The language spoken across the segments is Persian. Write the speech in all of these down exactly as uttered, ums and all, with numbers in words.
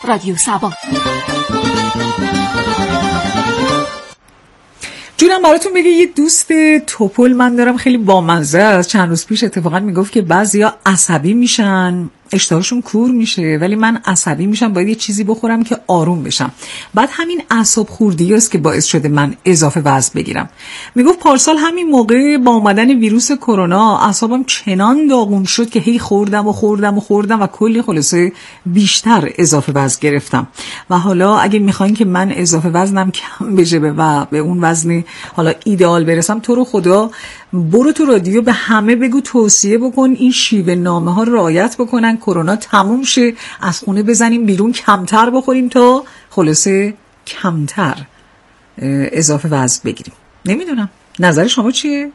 رادیو سبا. جونم براتون بگه یه دوست توپل من دارم خیلی بامزه است. چند روز پیش اتفاقا میگفت که بعضیا عصبی میشن، اشتهاشون کور میشه، ولی من عصبی میشم باید یه چیزی بخورم که آروم بشم. بعد همین اعصاب خوردی است که باعث شده من اضافه وزن بگیرم. میگفت پارسال همین موقع با اومدن ویروس کرونا اعصابم چنان داغون شد که هی خوردم و خوردم و خوردم و کلی خلاصه بیشتر اضافه وزن گرفتم. و حالا اگه میخواین که من اضافه وزنم کم بشه و به اون وزن حالا ایدئال برسم، تو رو خدا برو تو رادیو به همه بگو توصیه بکن این شیوه نامه ها رعایت بکنن، کرونا تموم شه، از خونه بزنیم بیرون، کمتر بخوریم تا خلاصه کمتر اضافه وزن بگیریم. نمیدونم نظر شما چیه؟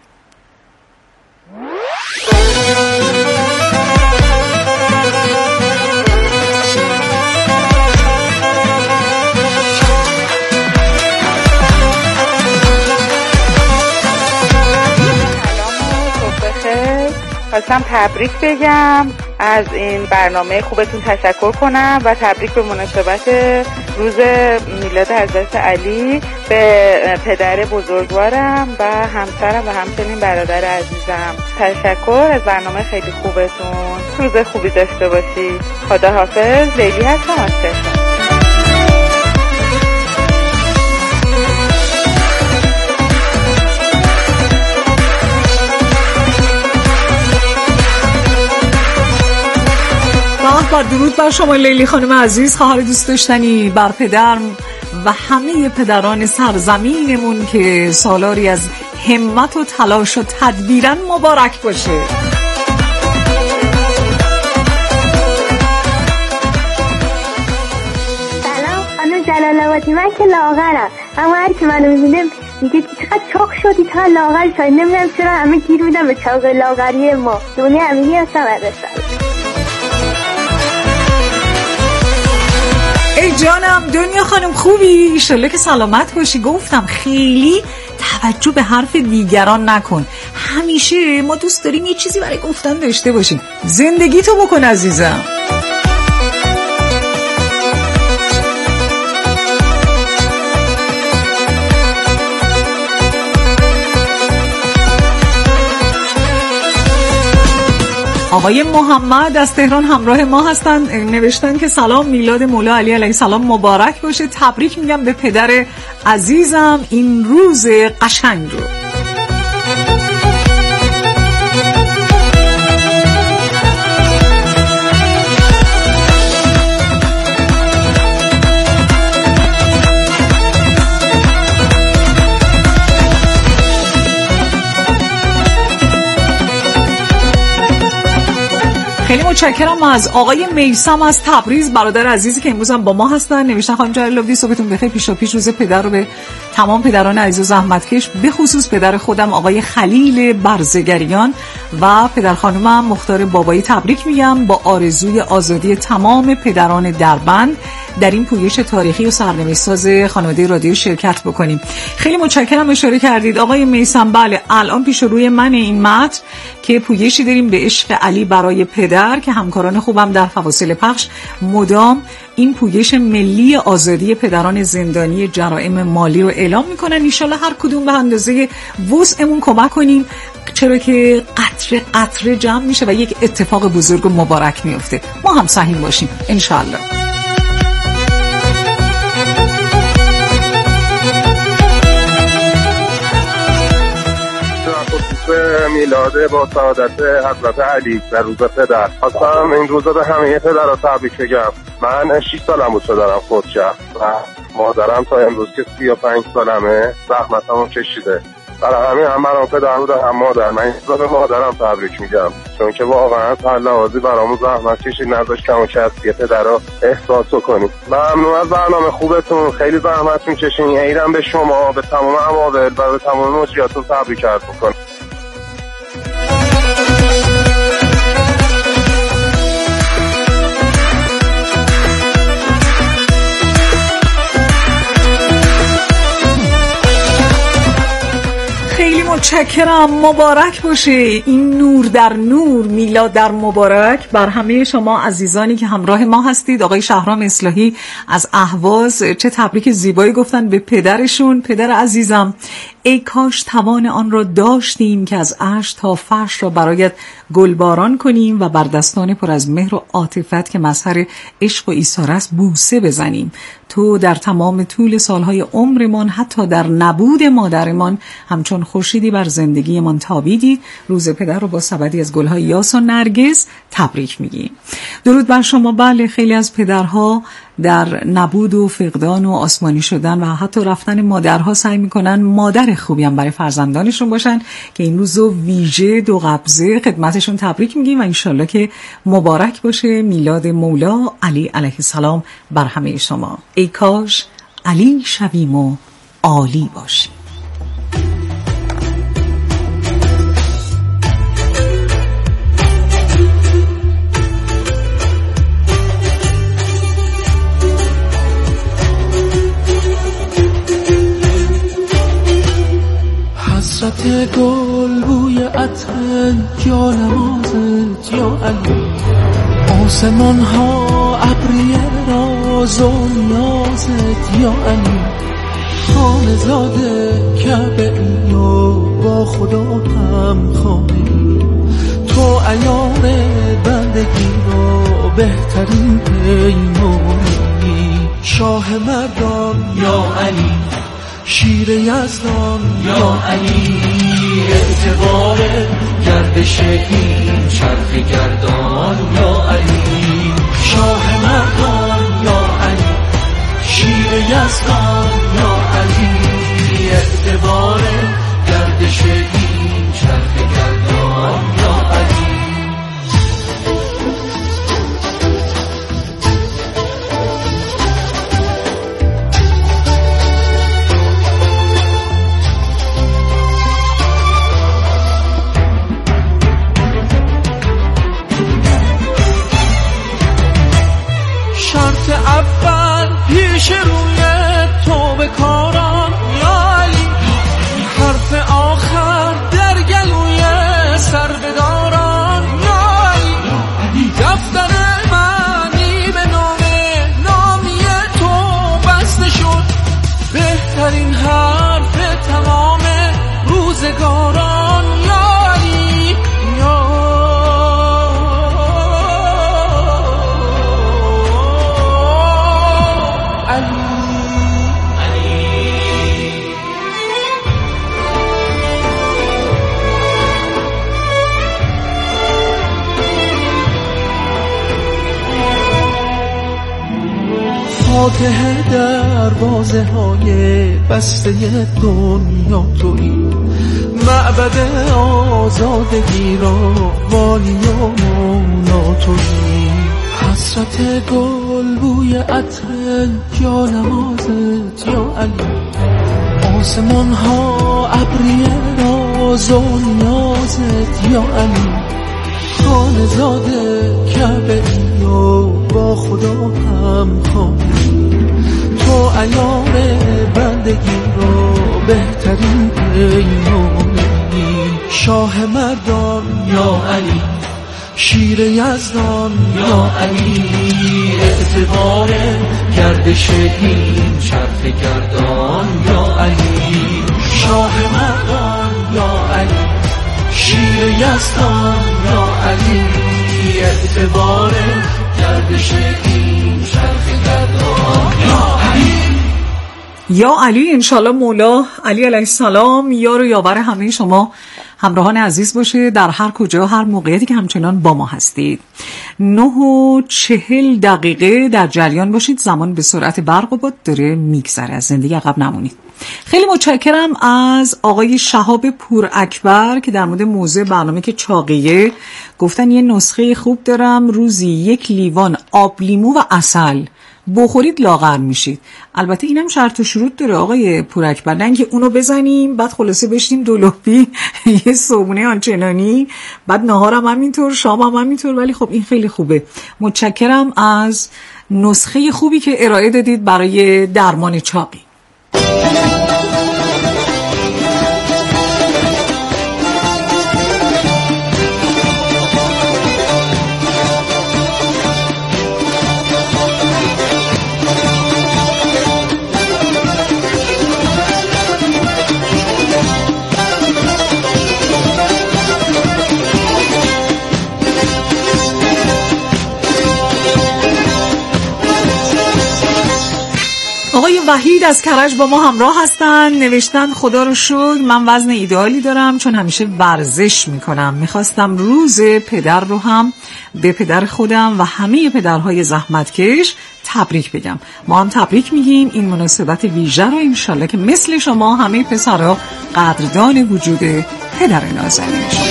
خواستم تبریک بگم، از این برنامه خوبتون تشکر کنم و تبریک به مناسبت روز میلاد حضرت علی به پدر بزرگوارم و همسرم و همچنین برادر عزیزم. تشکر از برنامه خیلی خوبتون. روز خوبی داشته باشید. خداحافظ. لیلی هستم از تهران. با درود بر شما لیلی خانم عزیز، خواهر دوست داشتنی، بر پدرم و همه پدران سرزمینمون که سالاری از همت و تلاش و تدبیرن مبارک باشه. سلام خانم جلال آبادی، من که لاغرم، اما هر که منو میبینه میگه چقدر چاق شدی، تا لاغر شدی. نمیدونم چرا همه گیر میدن به چاق لاغری ما. دنیا امینی هستم از رسال. ای جانم دنیا خانم خوبی؟ ایشالله که سلامت باشی. گفتم خیلی توجه به حرف دیگران نکن. همیشه ما دوست داریم یه چیزی برای گفتن داشته باشیم. زندگی تو بکن عزیزم. آقای محمد از تهران همراه ما هستن، نوشتن که سلام، میلاد مولا علی علیه السلام مبارک باشه. تبریک میگم به پدر عزیزم این روز قشنگ رو. خیلی متشکرم از آقای میثم از تبریز، برادر عزیزی که امروز هم با ما هستن. نوشتن خانم جلالی صبحتون بخیر، پیشا پیش روز پدر رو به تمام پدران عزیز و زحمتکش، به خصوص پدر خودم آقای خلیل برزگریان و پدر خانومم مختار بابایی تبریک میگم، با آرزوی آزادی تمام پدران دربند در این پویش تاریخی و سرنوشت‌ساز خانواده رادیو شرکت بکنیم. خیلی متشکرم اشاره کردید آقای میثم. بله الان پیش روی من این متن که پویشی داریم به عشق علی برای پدر که همکاران خوبم در فواصل پخش مدام این پویش ملی آزادی پدران زندانی جرائم مالی رو اعلام میکنن. انشالله هر کدوم به اندازه وسعمون کمک کنیم، چرا که قطره قطره جمع میشه و یک اتفاق بزرگ و مبارک میفته. ما هم سهیم باشیم انشالله. میلاد با سعادت حضرت علی در روز پدر، خواستم این روزا به همه پدرها تبریک بگم. من شش سالم بود پدرم فوت کرد و مادرم تا امروز که سی و پنج سالمه زحمتمو کشیده. برای همین هم برام پدر بود هم مادر. من این روزا به مادرم تبریک میگم، چون که واقعا هر لحاظی برامون زحمت کشید، نذاشت کم و کسی پدرها احساس کنیم. ممنون از برنامه خوبتون، خیلی زحمت میکشین. عیدم به شما، به تمام عوامل و به تمام مجریاتون تبریک عرض میکنم. متشکرم. مبارک باشه این نور در نور، میلاد در مبارک بر همه شما عزیزانی که همراه ما هستید. آقای شهرام اصلاحی از اهواز چه تبریک زیبایی گفتن به پدرشون. پدر عزیزم، ای کاش توان آن را داشتیم که از عرش تا فرش را برایت گلباران کنیم و بر دستان پر از مهر و عاطفت که مظهر عشق و ایثار است بوسه بزنیم. تو در تمام طول سالهای عمرمان، حتی در نبود مادرمان، همچون خورشیدی بر زندگیمان تابیدید. روز پدر رو با سبدی از گلهای یاس و نرگس تبریک میگیم. درود بر شما. بله، خیلی از پدرها در نبود و فقدان و آسمانی شدن و حتی رفتن مادرها سعی میکنن مادر خوبی هم برای فرزندانشون باشن که این روز ویژه دو قبضه خدمتشون تبریک میگیم و انشالله که مبارک باشه میلاد مولا علی علیه السلام بر همه شما. ای کاش علی شویم و عالی باشیم. حسرت گل بوی عطر یا نمازت یا علی، آسمان ها ابری راز و نیازت یا علی، خانه زاده کعبه ای و با خدا هم خواهی، تو عیار بندگی را بهترین پیمانی، شاه مردان یا علی، شیر یزدان یا علی، اعتبار گردش این چرخ گردان یا علی، شاه مردان یا علی، شیر یزدان یا علی، اعتبار گردش این چرخ گردان یا علی. اول پیش روی تو به کاران یا علی، حرف آخر در گلوی سربداران یا علی، دفتر معنی به نام نامی تو بسته شد، بهترین حرف تمام روزگاران یا علی یا فاتح دروازه های بسته دنیا تویی، معبد آزادگی را والی و مولا تویی، حسرت گل بوی عطر یا نمازت یا علی، آسمان ها ابری راز و نیازت یا علی، خانه زاده کعبه ای و با خدا هم خواهی، تو عیار بندگی را بهترین پیمانی، شاه مردان یا علی، شیر یزدان یا علی، اعتبار گردش این چرخ گردان یا علی، شاه مردان یا علی، شیر یزدان یا علی، اعتبار گردش این چرخ گردان یا علی. یا علی انشالله مولا علی علیه السلام یار و یاور همه شما همراهان عزیز باشه در هر کجا هر موقعیتی که همچنان با ما هستید. نه و چهل دقیقه در جریان باشید. زمان به سرعت برق و باد داره میگذره، از زندگی عقب نمونید. خیلی متشکرم از آقای شهاب پور اکبر که در مورد موضوع برنامه که چاقیه گفتن یه نسخه خوب دارم، روزی یک لیوان آب لیمو و عسل بخورید لاغر میشید. البته اینم شرط و شروط داره آقای پور اکبر، نه اینکه اونو بزنیم بعد خلاصه بشیم دو لپی یه صبحونه آنچنانی بعد نهارم همینطور شامم همینطور، ولی خب این خیلی خوبه. متشکرم از نسخه خوبی که ارائه دادید برای درمان چاقی. وحید از کرج با ما همراه هستن. نوشتن خدا رو شکر من وزن ایدئالی دارم چون همیشه ورزش میکنم. میخواستم روز پدر رو هم به پدر خودم و همه پدرهای زحمتکش تبریک بگم. ما هم تبریک میگیم این مناسبت ویژه رو، انشالله که مثل شما همه پسرها قدردان وجود پدر نازنینشون.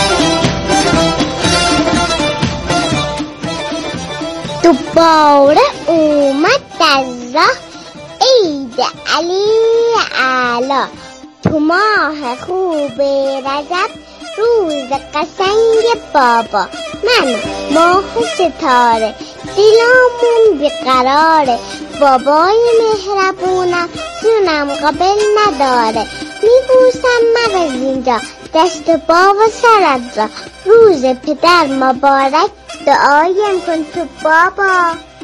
دوباره اومد در راه عید علی اعلی، تو ماه خوب رجب روز قشنگ بابا، من ماه ستاره دلامون بیقراره، بابای مهربونم جونم قابل نداره، میبوسم من از اینجا دست بابا سرت را، روز پدر مبارک دعایم کن تو بابا.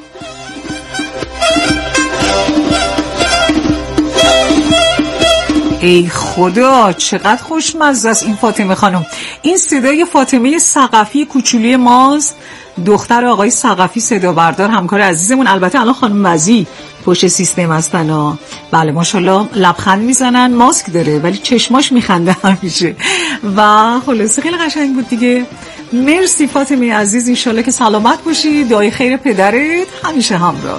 ای خدا چقدر خوشمزه است این فاطمه خانم. این صدای فاطمه ثقفی کوچولی ماست، دختر آقای ثقفی صدا بردار همکار عزیزمون. البته الان خانم مزی پشت سیستم هستن ها. بله ماشاءالله لبخند میزنن، ماسک داره ولی چشماش میخنده همیشه و خلاصه خیلی قشنگ بود دیگه. مرسی فاطمه عزیز، انشالله که سلامت باشی، دعای خیر پدرت همیشه همراه.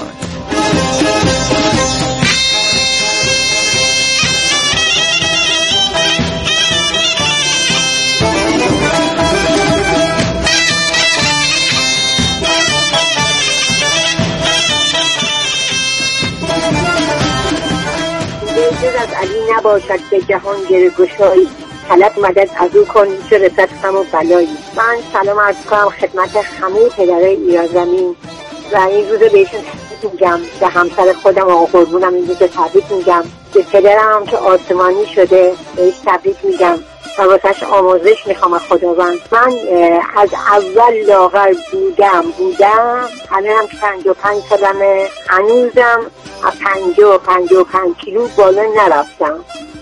از علی نباشد به جهان گرگشایی، طلب مدد از او کن چه رسد غم و بلایی. من سلام عرض کنم خدمت همه پدرای ایران زمین و این روز بهشون تبریک میگم. به همسر خودم آقا قربونم این روز تبریک میگم. به پدرم هم که آسمانی شده بهش تبریک میگم و واسهش آموزش میخوام از خداوند. من از اول لاغر بودم بودم الانم پنج و پنج سالمه، هنوزم از پنجاه و پنجاه و پنج کیلو بالا نرفتم.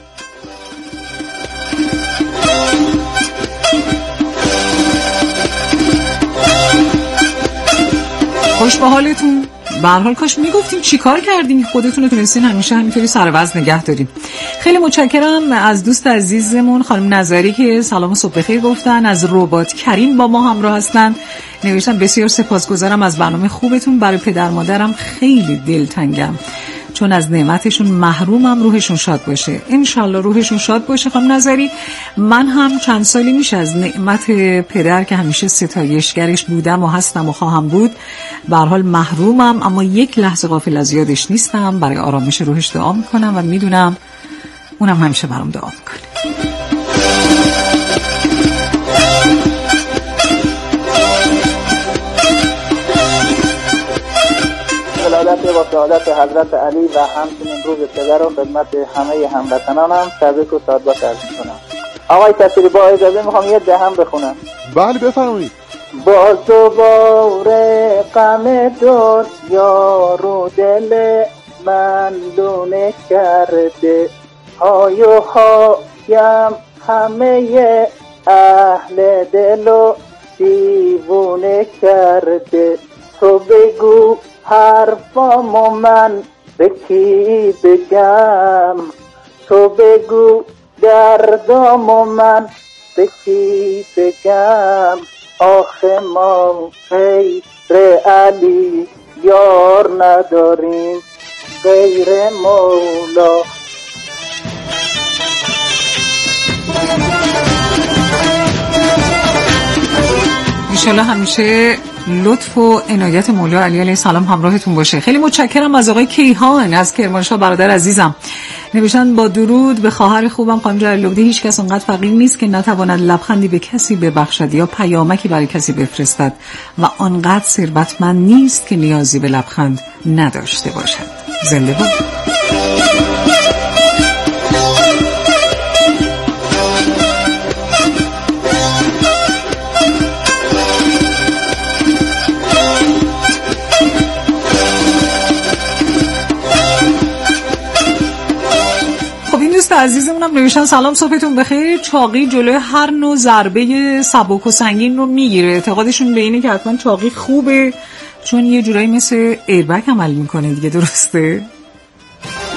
خوش به حالتون. به هر حال کاش میگفتیم چی کار کردیم، خودتون رو تونستین همیشه همینطوری سر وزن نگه داریم. خیلی متشکرم از دوست عزیزمون خانم نظری که سلام و صبح بخیر گفتن. از ربات کریم با ما همراه هستن، نوشتن بسیار سپاسگزارم از برنامه خوبتون، برای پدر مادرم خیلی دلتنگم چون از نعمتشون محرومم، روحشون شاد باشه. انشالله روحشون شاد باشه خانم نظری. من هم چند سالی میشه از نعمت پدر که همیشه ستایشگرش بودم و هستم و خواهم بود به هر حال محرومم، اما یک لحظه غافل از یادش نیستم. برای آرامش روحش دعا میکنم و میدونم اونم همیشه برام دعا میکنه. ولادت و سعادت حضرت علی و همچنین روز پدر و خدمت همه هموطنانم تبریک و سعادت عرض می‌کنم. آقای تصویری با اجازه میخوام یه دهم بخونم. بله بفرمایید. با دوباره غم دنیا رو دل من دونه کرده، های و هایم همه اهل دل و دیوونه کرده، تو بگو حرفامو من به کی بگم، تو بگو دردامو من به کی بگم، آخه ما غیر علی یار نداریم غیر مولا. انشالله همیشه لطف و عنایت مولا علی علیه السلام همراهتون باشه. خیلی متشکرم از آقای کیهان از کرمانشاه برادر عزیزم. نوشتن با درود به خواهر خوبم خانم جلال‌آبادی، هیچ کس اونقدر فقیر نیست که نتواند لبخندی به کسی ببخشد یا پیامکی برای کسی بفرستد و آنقدر ثروتمند نیست که نیازی به لبخند نداشته باشد. زنده باد. عزیزمونم نوشتن سلام صبحتون بخیر، چاقی جلوی هر نوع ضربه سبک و سنگین رو میگیره. اعتقادشون به اینه که حتما چاقی خوبه چون یه جورایی مثل ایربگ عمل میکنه دیگه، درسته؟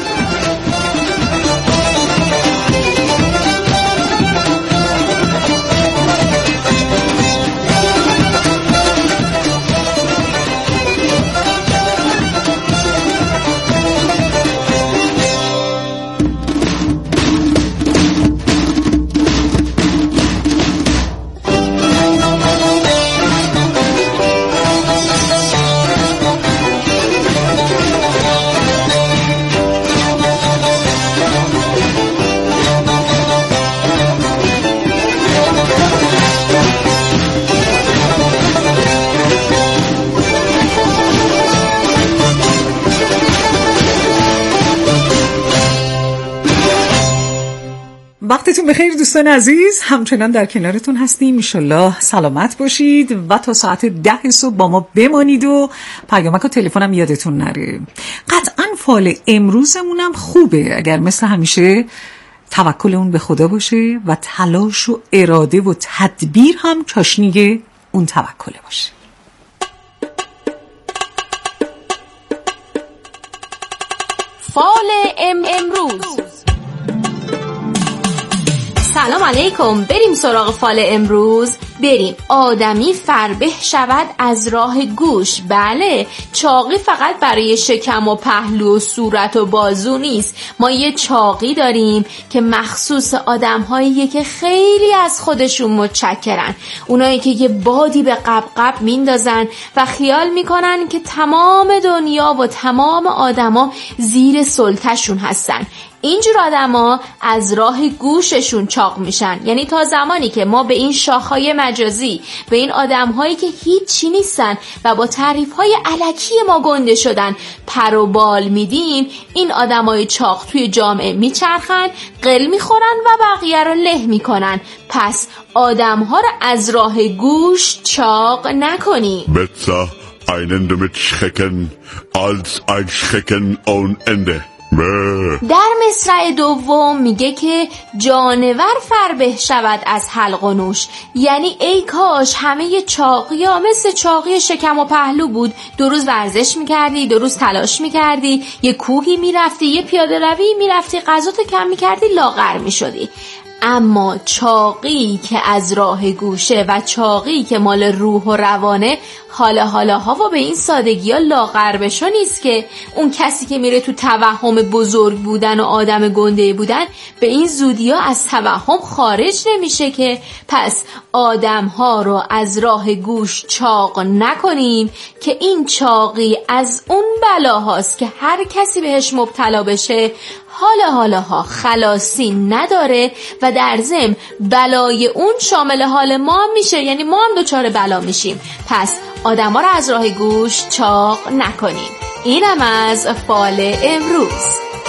روزتون بخیر دوستان عزیز، همچنان در کنارتون هستیم. انشالله سلامت باشید و تا ساعت ده صبح با ما بمانید و پیامک و تلفنم یادتون نره. قطعا فال امروزمونم خوبه اگر مثل همیشه توکل اون به خدا باشه و تلاش و اراده و تدبیر هم چاشنی اون توکل باشه. فال ام امروز. سلام علیکم. بریم سراغ فال امروز. بریم. آدمی فربه شود از راه گوش. بله، چاقی فقط برای شکم و پهلو و صورت و بازو نیست. ما یه چاقی داریم که مخصوص آدم‌هاییه که خیلی از خودشون متشکرن. اونایی که یه بادی به قبقب میندازن و خیال میکنن که تمام دنیا و تمام آدما زیر سلطه‌شون هستن. اینجور آدما از راه گوششون چاق میشن. یعنی تا زمانی که ما به این شاخهای مجازی، به این آدمهایی که هیچی نیستن و با تعریفهای الکی ما گنده شدن پر و بال میدیم، این آدمای چاق توی جامعه میچرخن، قل میخورن و بقیه رو له میکنن. پس آدمها رو از راه گوش چاق نکنیم. Besser einen damit schrecken als ein Schrecken ohne Ende. در مصرع دوم میگه که جانور فربه شود از حلق و نوش. یعنی ای کاش همه چاقی ها مثل چاقی شکم و پهلو بود. دو روز ورزش میکردی، دو روز تلاش میکردی، یه کوهی میرفتی، یه پیاده روی میرفتی، غذاتو کم میکردی، لاغر میشدی. اما چاقی که از راه گوشه و چاقی که مال روح و روانه، حالا حالا ها و به این سادگی ها لاغر بشو نیست که. اون کسی که میره تو توهم بزرگ بودن و آدم گنده بودن به این زودی ها از توهم خارج نمیشه که. پس آدم ها رو از راه گوش چاق نکنیم که این چاقی از اون بلاهاست که هر کسی بهش مبتلا بشه حالا حالا ها خلاصی نداره و در ضمن بلای اون شامل حال ما هم میشه. یعنی ما هم دچار بلا میشیم. پس آدم ها رو از راه گوش چاق نکنیم. اینم از فال امروز.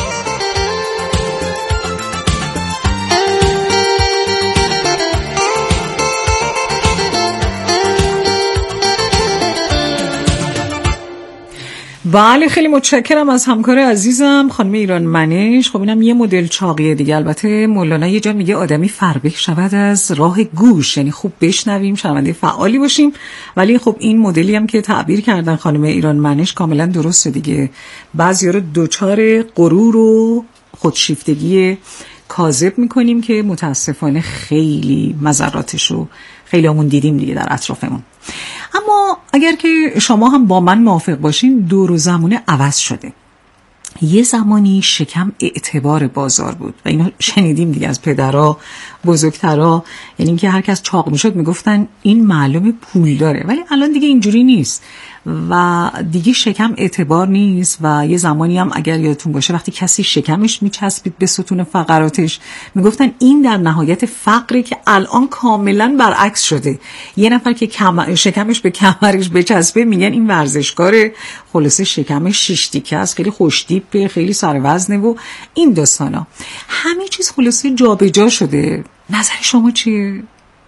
بله، خیلی متشکرم از همکار عزیزم خانم ایران منش. خب اینم یه مدل چاقیه دیگه. البته مولانا یه جا میگه آدمی فربه شود از راه گوش، یعنی خوب بشنویم، شنونده فعالی باشیم. ولی خب این مدلی هم که تعبیر کردن خانم ایران منش کاملا درسته دیگه. بعضیا رو دوچار غرور و خودشیفتگی کاذب میکنیم که متاسفانه خیلی مضراتش رو خیلی همون دیدیم دیگه در اطرافمون. اما اگر که شما هم با من موافق باشین، دور و زمانه عوض شده. یه زمانی شکم اعتبار بازار بود و اینو شنیدیم دیگه از پدرها، بزرگترها. یعنی اینکه هر کس چاق میشد میگفتن این معلومه پول داره. ولی الان دیگه اینجوری نیست و دیگه شکم اعتبار نیست. و یه زمانی هم اگر یادتون باشه وقتی کسی شکمش میچسبید به ستون فقراتش میگفتن این در نهایت فقره، که الان کاملا برعکس شده. یه نفر که کم... شکمش به کمرش بچسبه میگن این ورزشکاره، خلاصه شکمش شش تیکه است، خیلی خوشتیپه، خیلی سر وزنه و این داستانا. همه چیز خلاصه جابجا شده. نظر شما چیه؟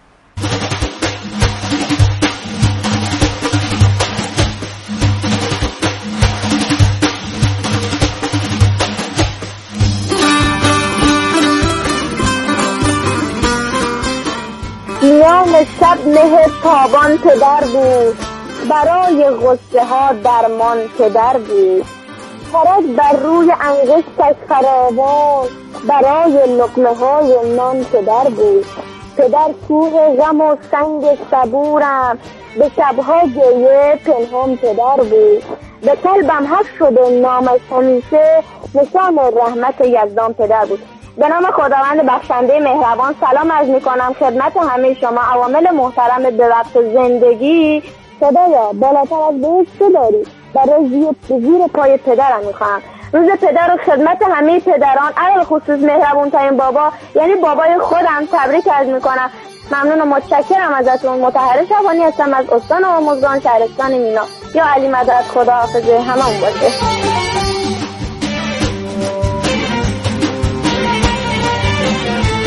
میان شب مه تابان پدر بود، برای غصه ها درمان پدر بود. خرج بر روی انگشتش خرابان، برای لقمه های نان پدر بود. پدر کوه غم و سنگ صبورم، به شبها گریه پنهان پدر بود. به قلبم حق شده نامش همیشه، نشان رحمت یزدان پدر بود. به نام خداوند بخشنده مهربان سلام عرض میکنم خدمت همه شما عوامل محترم به وقت زندگی. خدایا بالاتر از بهشت چه داری؟ برای زیر, زیر پای پدرم میخوام. روز پدر و خدمت همه پدران، علل خصوص مهربون ترین بابا یعنی بابای خودم تبریک عرض میکنم. ممنون و متشکرم ازتون. مطهر شبانی هستم از استان آموزگان شهرستان مینا. یا علی مدد، خدا حافظ هممون باشه.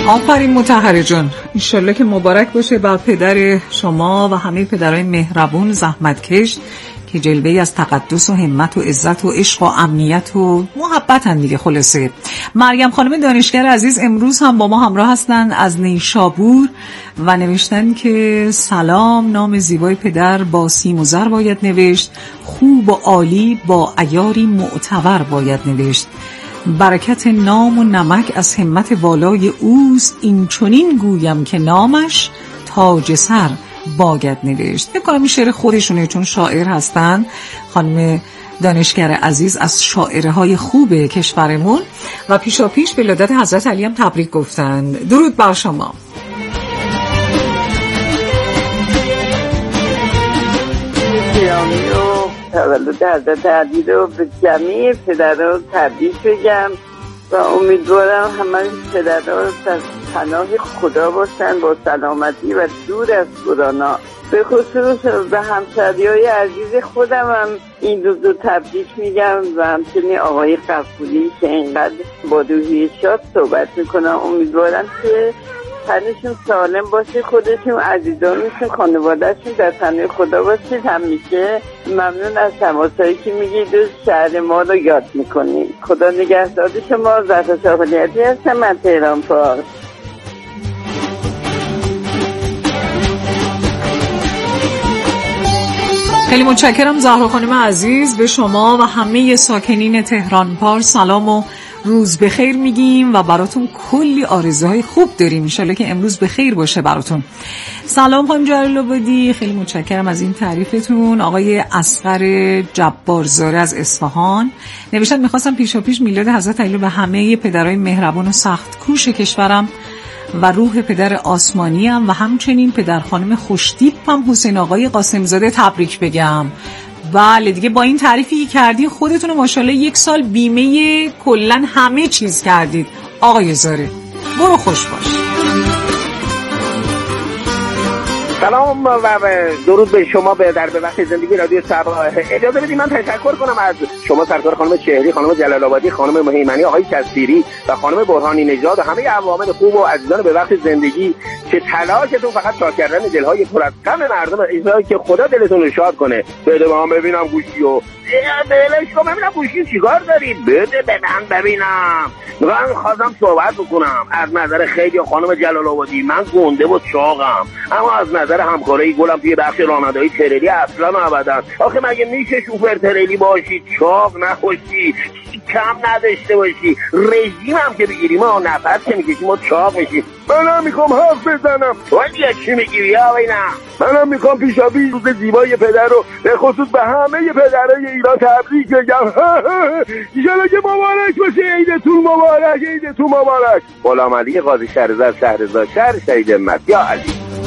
آفرین مطهره جان، انشالله که مبارک باشه بر پدر شما و همه پدرای مهربون زحمتکش که جلوه‌ای از تقدس و همت و عزت و عشق و امنیت و محبت هم دیگه. خلاصه مریم خانم دانشگر عزیز امروز هم با ما همراه هستن از نیشابور و نوشتن که سلام، نام زیبای پدر با سیم و زر باید نوشت، خوب و عالی با عیاری معتبر باید نوشت، برکت نام و نمک از همت والای اوست، این چنین گویم که نامش تاج سر باید نوشت. فکر کنم این شعر خودشونه چون شاعر هستن. خانم دانشگر عزیز از شاعره های خوب کشورمون و پیشا پیش به ولادت حضرت علی هم تبریک گفتن. درود بر شما. تولد حضرت علی رو به جمعی پدرها تبریک بگم و امیدوارم همه پدرها در پناه خدا باشن با سلامتی و دور از کرونا. به خصوص به همسریای عزیز خودم هم این روز رو تبریک میگم و همچنین آقای قفوری که اینقدر با روحیه شاد صحبت میکنم. امیدوارم که تنشون سالم باشه، خودشون، عزیزانشون، خانوادهشون در پناه خدا باشید. همیشه ممنون از تماسایی که میگید و شهر ما رو یاد میکنید. خدا نگهدار شما. زهرا شاهلیتی هستم من تهران پارس. خیلی متشکرم زهرا خانم عزیز. به شما و همه ساکنین تهران پارس سلام و روز بخیر میگیم و براتون کلی آرزوهای خوب داریم. انشالله که امروز بخیر باشه براتون. سلام خانم جلال آبادی، خیلی متشکرم از این تعریفتون. آقای اصغر جبارزاده از اصفهان نوشتن میخواستم پیشا پیش میلاد حضرت علی به همه پدرای مهربان و سخت کوش کشورم و روح پدر آسمانی هم و همچنین پدر خانم خوشتیپ هم حسین آقای قاسم زاده تبریک بگم. بله دیگه با این تعریفی کردی خودتون رو ماشاءالله یک سال بیمه کلن همه چیز کردید آقای زاره. برو خوش باش. سلام و درود به شما به در به وقت زندگی رادیو صبا. اجازه بدید من تشکر کنم از شما سرکار خانم چهری، خانم جلال آبادی، خانم مهیمنی، آقای کسیری و خانم برهانی نژاد و همه عوامل خوب و عزیزان به وقت زندگی که تلاشتون فقط شاد کردن دلهای پر از غم مردم ایزای که خدا دلتون رو شاد کنه. بده من ببینم گوشی و بلش کن ببینم گوشی چیکار داری، بده به من ببینم. من خواستم صحبت بکنم از نظر خیلی خانم جلال آبادی من گنده و چاقم، اما از نظر همکارای گلم توی بخش رانندگی تریلی اصلا ابدا. آخه مگه میشه شوفر تریلی باشی چاق نباشی، کم نداشته باشی، رژیم هم که بگیری ما نفس که میکشیم ما چاق میشیم. منم میخوام حرف بزنم. ولی چی میگی بیا ببینم. منم میخوام پیشا پیش روز زیبای پدر رو به خصوص به همه پدرای ایران تبریک بگم. ایشالا که مبارک باشه، عیدتون مبارک، عیدتون مبارک. غلام علی قاضی شهرزاد شهرزاد شهر شهید همت. یا علی.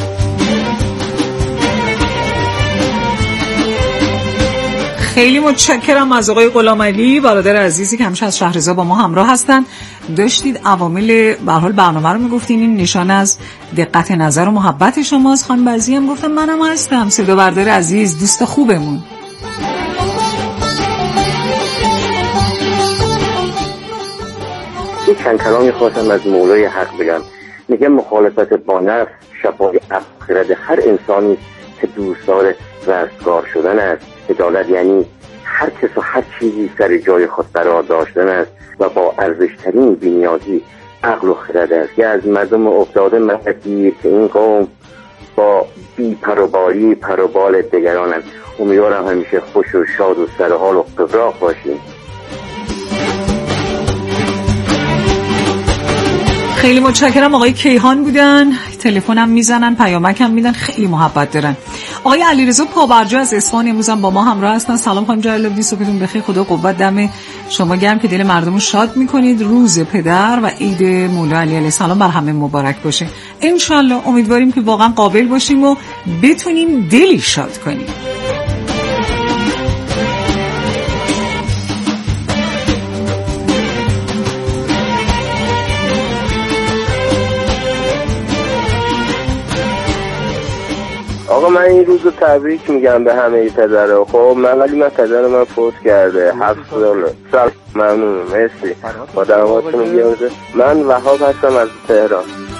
خیلی متشکرم از آقای غلام علی برادر عزیزی که همیشه از شهرزاد با ما همراه هستن. داشتید عوامل به هر حال برنامه رو میگفتین، این نشان از دقت نظر و محبت شماست. خانم بعضی هم گفتم منم هستم، صدا بردار عزیز، دوست خوبمون. یک چند کلامی خواستم از مولای حق بگم. میگم مخالفت با نفس شفای آخرت هر انسانی که دوستدار رستگار شدن است. عدالت یعنی هر کس و هر چیزی سر جای خود قرار داشتن است و با ارزشترین بی‌نیازی عقل و خرد است. که از مردم افتاده مگیر که این قوم با بی پروبالی پروبال دیگرانند. امیدوارم همیشه خوش و شاد و سرحال و قبراق باشیم. خیلی متشکرم. آقای کیهان بودن، تلفنم میزنن، پیامکم میدن، خیلی محبت دارن. آقای علیرضا پابرجا از اصفهان امروز هم با ما همراه هستن. سلام خانم جلال آبادی، صبحتون بخیر، خدا قوت دم شما گرم که دل مردم رو شاد میکنید. روز پدر و عید مولا علی علیه السلام بر همه مبارک باشه. انشالله امیدواریم که واقعا قابل باشیم و بتونیم دلی شاد کنیم. آقا من این روز رو تبریک میگم به همه پدرها. خب من ولی من پدر من فوت کرده هفت ساله. سلام ممنون مرسی. با دعواتون رو بیارده. من وهاب هستم از تهران.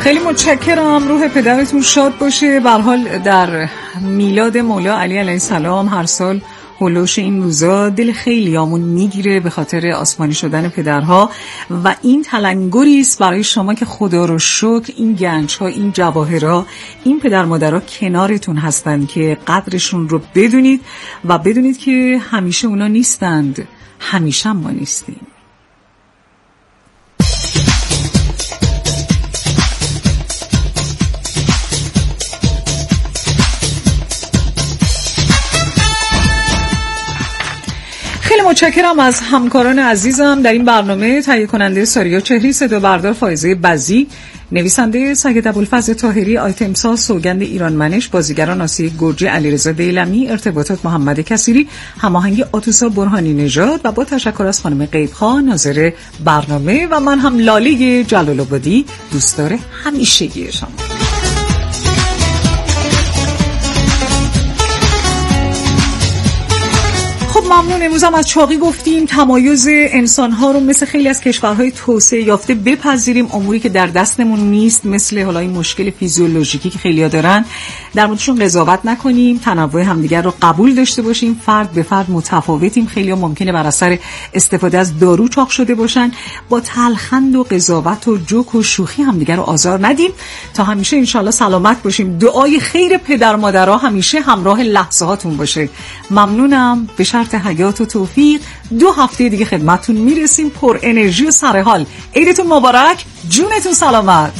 خیلی متشکرم. روح پدرتون شاد باشه. به هر حال در میلاد مولا علی علیه السلام هر سال هولوش این روزا دل خیلیامون میگیره به خاطر آسمانی شدن پدرها و این تلنگری است برای شما که خدا رو شکر این گنج‌ها، این جواهرها، این پدر مادرها کنارتون هستن که قدرشون رو بدونید و بدونید که همیشه اونا نیستند، همیشه ما نیستیم. خیلی متشکرم از همکاران عزیزم در این برنامه. تهیه کننده ساریا چهری، صدا بردار فائزه بزی، نویسنده سید ابوالفضل طاهری، آیتم ساز سوگند ایرانمنش، بازیگران آسیه گرجی، علیرضا دیلمی، ارتباطات محمد کثیری، هماهنگی آتوسا برهانی نژاد و با تشکر از خانم غیب‌خان ناظر برنامه و من هم لاله جلال آبادی دوستدار همیشگی شما. ممنون. امروز هم از چاقی گفتیم. تمایز انسان‌ها رو مثل خیلی از کشورهای توسعه یافته بپذیریم. اموری که در دستمون نیست مثل حالا این مشکل فیزیولوژیکی که خیلی‌ها دارن در موردشون قضاوت نکنیم، تنوع همدیگر رو قبول داشته باشیم. فرد به فرد متفاوتیم. خیلی‌ها ممکنه بر اثر استفاده از دارو چاق شده باشن. با تلخند و قضاوت و جوک و شوخی همدیگر رو آزار ندیم. تا همیشه انشالله سلامت باشیم. دعای خیر پدر مادرها همیشه همراه لحظه هاتون باشه. ممنونم. به شرط حیات و توفیق دو هفته دیگه خدمتتون میرسیم پر انرژی و سرحال. عیدتون مبارک، جونتون سلامت.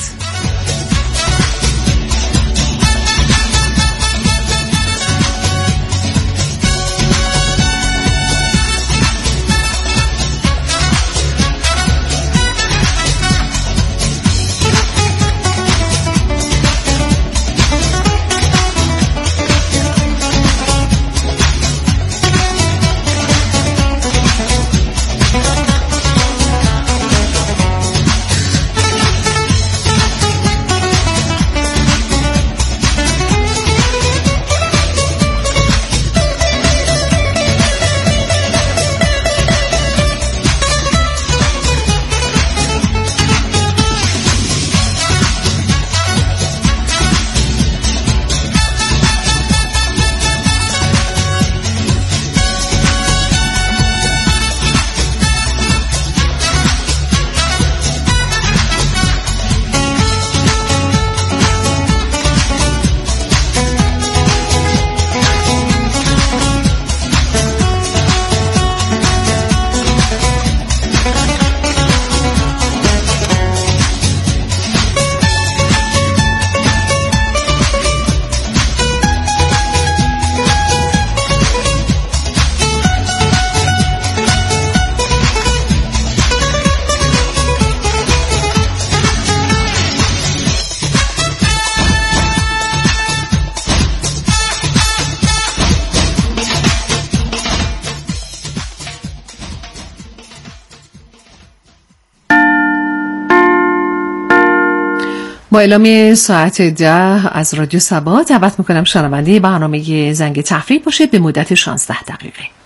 با اعلام ساعت ده از رادیو سبا دعوت میکنم شنونده برنامه زنگ تفریح باشید به مدت شانزده دقیقه.